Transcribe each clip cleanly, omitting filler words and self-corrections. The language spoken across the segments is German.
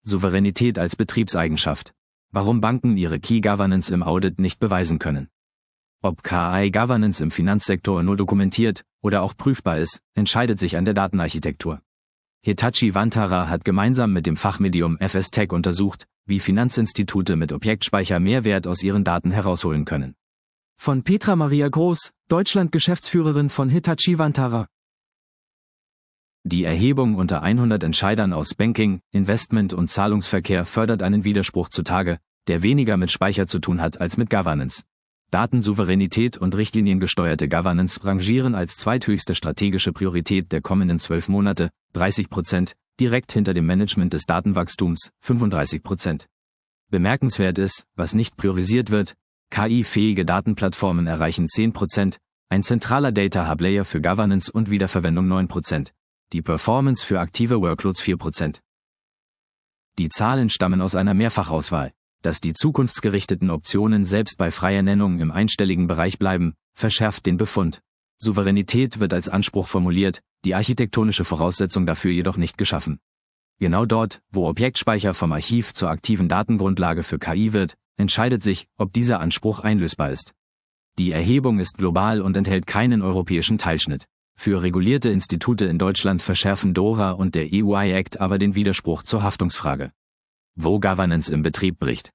Souveränität als Betriebseigenschaft. Warum Banken ihre Key Governance im Audit nicht beweisen können. Ob KI Governance im Finanzsektor nur dokumentiert oder auch prüfbar ist, entscheidet sich an der Datenarchitektur. Hitachi Vantara hat gemeinsam mit dem Fachmedium FS Tech untersucht, wie Finanzinstitute mit Objektspeicher mehr Wert aus ihren Daten herausholen können. Von Petra Maria Groß, Deutschland-Geschäftsführerin von Hitachi Vantara. Die Erhebung unter 100 Entscheidern aus Banking, Investment und Zahlungsverkehr fördert einen Widerspruch zutage, der weniger mit Speicher zu tun hat als mit Governance. Datensouveränität und richtliniengesteuerte Governance rangieren als zweithöchste strategische Priorität der kommenden 12 Monate, 30%, direkt hinter dem Management des Datenwachstums, 35%. Bemerkenswert ist, was nicht priorisiert wird: KI-fähige Datenplattformen erreichen 10%, ein zentraler Data Hub Layer für Governance und Wiederverwendung 9%, die Performance für aktive Workloads 4%. Die Zahlen stammen aus einer Mehrfachauswahl. Dass die zukunftsgerichteten Optionen selbst bei freier Nennung im einstelligen Bereich bleiben, verschärft den Befund. Souveränität wird als Anspruch formuliert, die architektonische Voraussetzung dafür jedoch nicht geschaffen. Genau dort, wo Objektspeicher vom Archiv zur aktiven Datengrundlage für KI wird, entscheidet sich, ob dieser Anspruch einlösbar ist. Die Erhebung ist global und enthält keinen europäischen Teilschnitt. Für regulierte Institute in Deutschland verschärfen DORA und der EU-AI-Act aber den Widerspruch zur Haftungsfrage. Wo Governance im Betrieb bricht.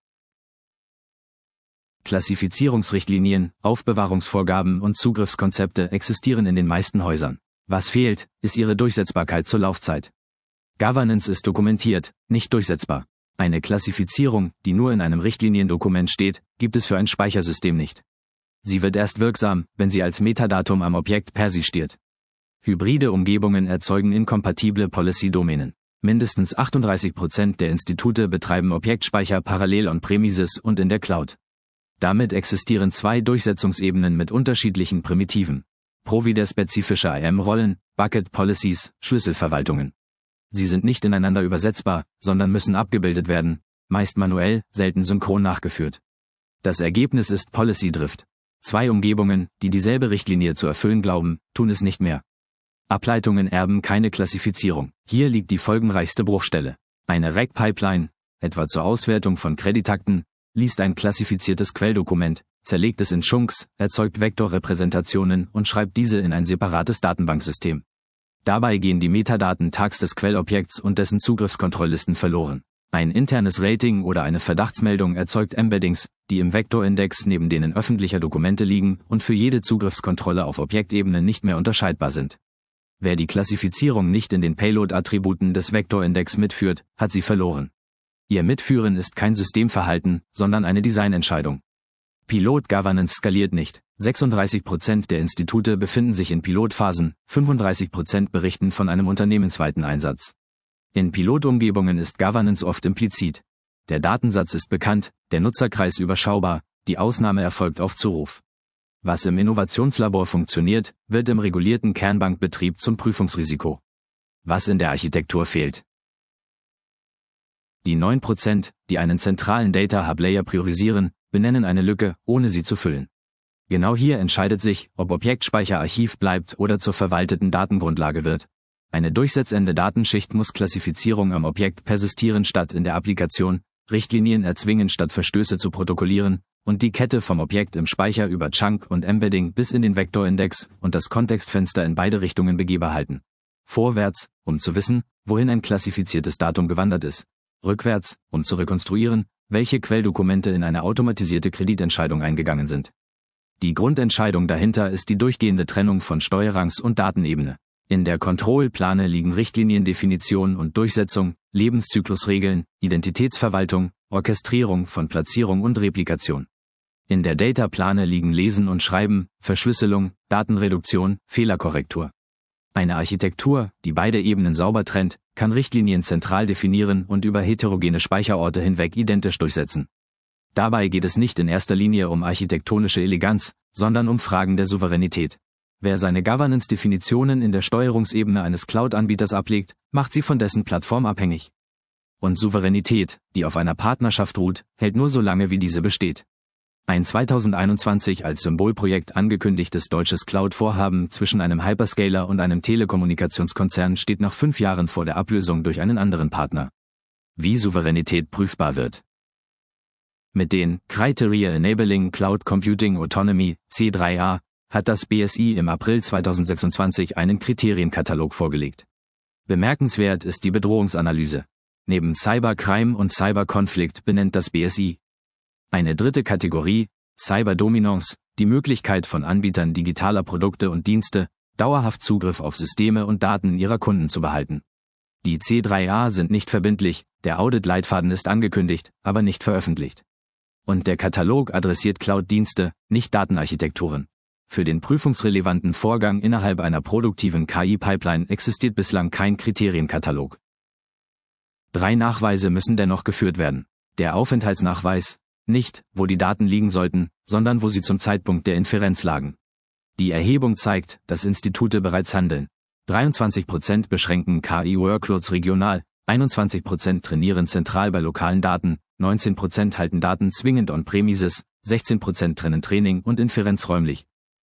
Klassifizierungsrichtlinien, Aufbewahrungsvorgaben und Zugriffskonzepte existieren in den meisten Häusern. Was fehlt, ist ihre Durchsetzbarkeit zur Laufzeit. Governance ist dokumentiert, nicht durchsetzbar. Eine Klassifizierung, die nur in einem Richtliniendokument steht, gibt es für ein Speichersystem nicht. Sie wird erst wirksam, wenn sie als Metadatum am Objekt persistiert. Hybride Umgebungen erzeugen inkompatible Policy-Domänen. Mindestens 38% der Institute betreiben Objektspeicher parallel on-premises und in der Cloud. Damit existieren zwei Durchsetzungsebenen mit unterschiedlichen Primitiven. Provider-spezifische IAM-Rollen, Bucket Policies, Schlüsselverwaltungen. Sie sind nicht ineinander übersetzbar, sondern müssen abgebildet werden, meist manuell, selten synchron nachgeführt. Das Ergebnis ist Policy Drift. Zwei Umgebungen, die dieselbe Richtlinie zu erfüllen glauben, tun es nicht mehr. Ableitungen erben keine Klassifizierung. Hier liegt die folgenreichste Bruchstelle. Eine RAG-Pipeline, etwa zur Auswertung von Kreditakten, liest ein klassifiziertes Quelldokument, zerlegt es in Chunks, erzeugt Vektorrepräsentationen und schreibt diese in ein separates Datenbanksystem. Dabei gehen die Metadaten Tags des Quellobjekts und dessen Zugriffskontrolllisten verloren. Ein internes Rating oder eine Verdachtsmeldung erzeugt Embeddings, die im Vektorindex neben denen öffentlicher Dokumente liegen und für jede Zugriffskontrolle auf Objektebene nicht mehr unterscheidbar sind. Wer die Klassifizierung nicht in den Payload-Attributen des Vektorindex mitführt, hat sie verloren. Ihr Mitführen ist kein Systemverhalten, sondern eine Designentscheidung. Pilot Governance skaliert nicht. 36% der Institute befinden sich in Pilotphasen, 35% berichten von einem unternehmensweiten Einsatz. In Pilotumgebungen ist Governance oft implizit. Der Datensatz ist bekannt, der Nutzerkreis überschaubar, die Ausnahme erfolgt auf Zuruf. Was im Innovationslabor funktioniert, wird im regulierten Kernbankbetrieb zum Prüfungsrisiko. Was in der Architektur fehlt. Die 9%, die einen zentralen Data Hub Layer priorisieren, benennen eine Lücke, ohne sie zu füllen. Genau hier entscheidet sich, ob Objektspeicher Archiv bleibt oder zur verwalteten Datengrundlage wird. Eine durchsetzende Datenschicht muss Klassifizierung am Objekt persistieren statt in der Applikation, Richtlinien erzwingen statt Verstöße zu protokollieren, und die Kette vom Objekt im Speicher über Chunk und Embedding bis in den Vektorindex und das Kontextfenster in beide Richtungen begehbar halten. Vorwärts, um zu wissen, wohin ein klassifiziertes Datum gewandert ist. Rückwärts, um zu rekonstruieren, welche Quelldokumente in eine automatisierte Kreditentscheidung eingegangen sind. Die Grundentscheidung dahinter ist die durchgehende Trennung von Steuerrangs- und Datenebene. In der Control-Plane liegen Richtliniendefinition und Durchsetzung, Lebenszyklusregeln, Identitätsverwaltung, Orchestrierung von Platzierung und Replikation. In der Data-Plane liegen Lesen und Schreiben, Verschlüsselung, Datenreduktion, Fehlerkorrektur. Eine Architektur, die beide Ebenen sauber trennt, kann Richtlinien zentral definieren und über heterogene Speicherorte hinweg identisch durchsetzen. Dabei geht es nicht in erster Linie um architektonische Eleganz, sondern um Fragen der Souveränität. Wer seine Governance-Definitionen in der Steuerungsebene eines Cloud-Anbieters ablegt, macht sie von dessen Plattform abhängig. Und Souveränität, die auf einer Partnerschaft ruht, hält nur so lange, wie diese besteht. Ein 2021 als Symbolprojekt angekündigtes deutsches Cloud-Vorhaben zwischen einem Hyperscaler und einem Telekommunikationskonzern steht nach 5 Jahren vor der Ablösung durch einen anderen Partner. Wie Souveränität prüfbar wird. Mit den Criteria Enabling Cloud Computing Autonomy, C3A, hat das BSI im April 2026 einen Kriterienkatalog vorgelegt. Bemerkenswert ist die Bedrohungsanalyse. Neben Cybercrime und Cyberkonflikt benennt das BSI eine dritte Kategorie, Cyberdominance, die Möglichkeit von Anbietern digitaler Produkte und Dienste, dauerhaft Zugriff auf Systeme und Daten ihrer Kunden zu behalten. Die C3A sind nicht verbindlich, der Audit-Leitfaden ist angekündigt, aber nicht veröffentlicht. Und der Katalog adressiert Cloud-Dienste, nicht Datenarchitekturen. Für den prüfungsrelevanten Vorgang innerhalb einer produktiven KI-Pipeline existiert bislang kein Kriterienkatalog. 3 Nachweise müssen dennoch geführt werden. Der Aufenthaltsnachweis, nicht, wo die Daten liegen sollten, sondern wo sie zum Zeitpunkt der Inferenz lagen. Die Erhebung zeigt, dass Institute bereits handeln. 23% beschränken KI-Workloads regional, 21% trainieren zentral bei lokalen Daten, 19% halten Daten zwingend on-premises, 16% trennen Training und Inferenz räumlich.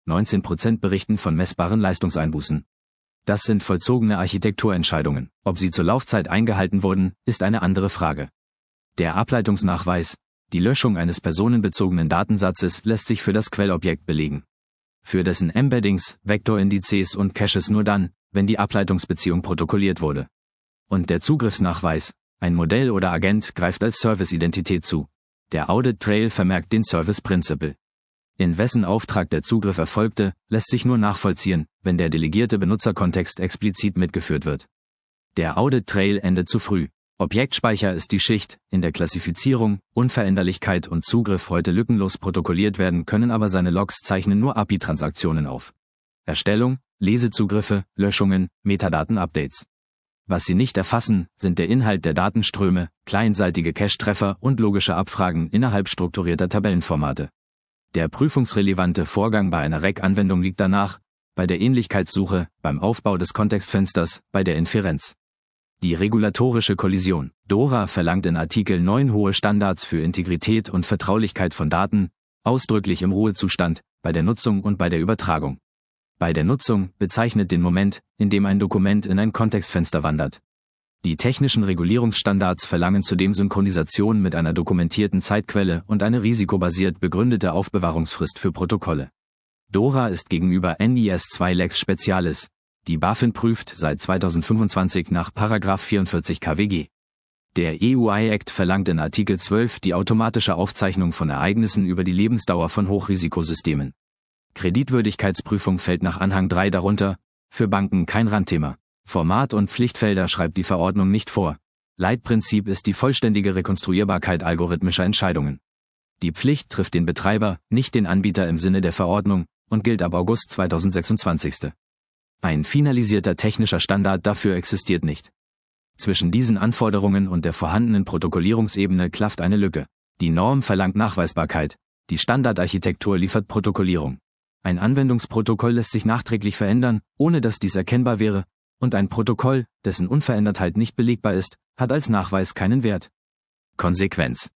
19% berichten von messbaren Leistungseinbußen. Das sind vollzogene Architekturentscheidungen. Ob sie zur Laufzeit eingehalten wurden, ist eine andere Frage. Der Ableitungsnachweis, die Löschung eines personenbezogenen Datensatzes lässt sich für das Quellobjekt belegen. Für dessen Embeddings, Vektorindizes und Caches nur dann, wenn die Ableitungsbeziehung protokolliert wurde. Und der Zugriffsnachweis, ein Modell oder Agent greift als Service-Identität zu. Der Audit-Trail vermerkt den Service-Principle. In wessen Auftrag der Zugriff erfolgte, lässt sich nur nachvollziehen, wenn der delegierte Benutzerkontext explizit mitgeführt wird. Der Audit-Trail endet zu früh. Objektspeicher ist die Schicht, in der Klassifizierung, Unveränderlichkeit und Zugriff heute lückenlos protokolliert werden können, aber seine Logs zeichnen nur API-Transaktionen auf. Erstellung, Lesezugriffe, Löschungen, Metadaten-Updates. Was sie nicht erfassen, sind der Inhalt der Datenströme, clientseitige Cache-Treffer und logische Abfragen innerhalb strukturierter Tabellenformate. Der prüfungsrelevante Vorgang bei einer REC-Anwendung liegt danach, bei der Ähnlichkeitssuche, beim Aufbau des Kontextfensters, bei der Inferenz. Die regulatorische Kollision. DORA verlangt in Artikel 9 hohe Standards für Integrität und Vertraulichkeit von Daten, ausdrücklich im Ruhezustand, bei der Nutzung und bei der Übertragung. Bei der Nutzung bezeichnet den Moment, in dem ein Dokument in ein Kontextfenster wandert. Die technischen Regulierungsstandards verlangen zudem Synchronisation mit einer dokumentierten Zeitquelle und eine risikobasiert begründete Aufbewahrungsfrist für Protokolle. DORA ist gegenüber NIS 2 Lex Specialis, die BaFin prüft, seit 2025 nach § 44 KWG. Der EU-AI-Act verlangt in Artikel 12 die automatische Aufzeichnung von Ereignissen über die Lebensdauer von Hochrisikosystemen. Kreditwürdigkeitsprüfung fällt nach Anhang 3 darunter, für Banken kein Randthema. Format und Pflichtfelder schreibt die Verordnung nicht vor. Leitprinzip ist die vollständige Rekonstruierbarkeit algorithmischer Entscheidungen. Die Pflicht trifft den Betreiber, nicht den Anbieter im Sinne der Verordnung, und gilt ab August 2026. Ein finalisierter technischer Standard dafür existiert nicht. Zwischen diesen Anforderungen und der vorhandenen Protokollierungsebene klafft eine Lücke. Die Norm verlangt Nachweisbarkeit, die Standardarchitektur liefert Protokollierung. Ein Anwendungsprotokoll lässt sich nachträglich verändern, ohne dass dies erkennbar wäre, und ein Protokoll, dessen Unverändertheit nicht belegbar ist, hat als Nachweis keinen Wert. Konsequenz.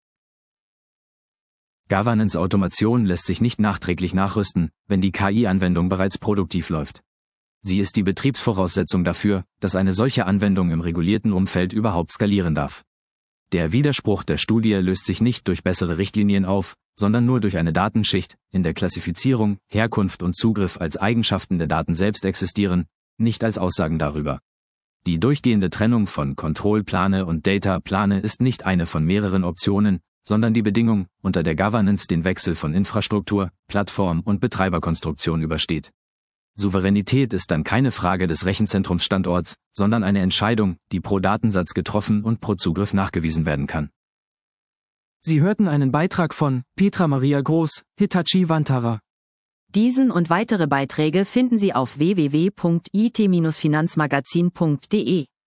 Governance-Automation lässt sich nicht nachträglich nachrüsten, wenn die KI-Anwendung bereits produktiv läuft. Sie ist die Betriebsvoraussetzung dafür, dass eine solche Anwendung im regulierten Umfeld überhaupt skalieren darf. Der Widerspruch der Studie löst sich nicht durch bessere Richtlinien auf, sondern nur durch eine Datenschicht, in der Klassifizierung, Herkunft und Zugriff als Eigenschaften der Daten selbst existieren, nicht als Aussagen darüber. Die durchgehende Trennung von Control-Plane und Data-Plane ist nicht eine von mehreren Optionen, sondern die Bedingung, unter der Governance den Wechsel von Infrastruktur, Plattform und Betreiberkonstruktion übersteht. Souveränität ist dann keine Frage des Rechenzentrumsstandorts, sondern eine Entscheidung, die pro Datensatz getroffen und pro Zugriff nachgewiesen werden kann. Sie hörten einen Beitrag von Petra Maria Groß, Hitachi Vantara. Diesen und weitere Beiträge finden Sie auf www.it-finanzmagazin.de.